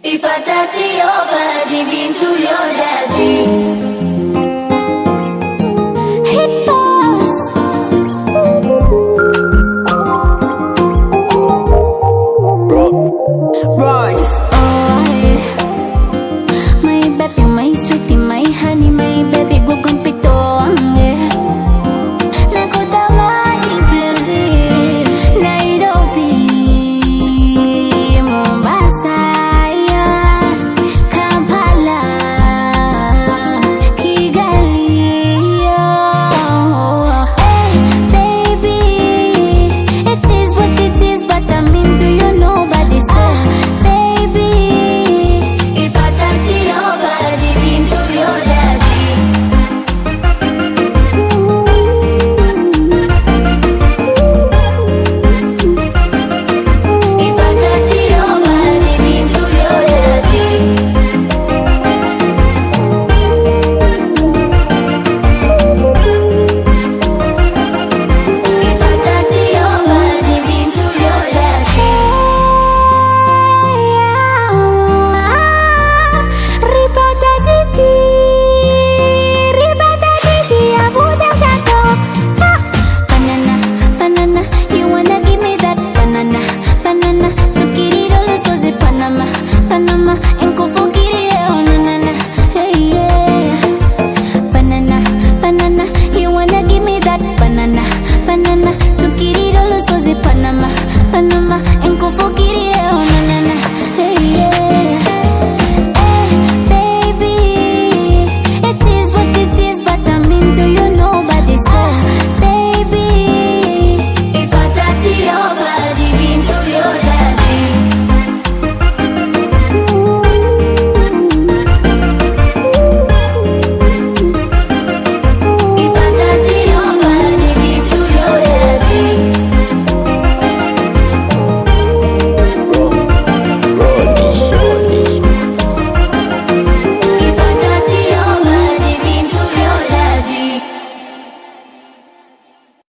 If I touch your body, mean to your daddy. Hit boss. Royce. Oh, my baby, my sweetie, my honey, my baby, gugun pito ange. Nakutamani plaisir, Nairobi, Mombasa, Kampala, Kigali. Hey, baby, it is what it is, but I'm into you, nobody says. Baby, if I touch your body, into your daddy. If I touch your body, into your daddy. If I touch your body, into your daddy. Ribadaditi, abudagato. Banana, banana, you wanna give me that banana, banana. Tukiri dolo sozi Panama, Panama.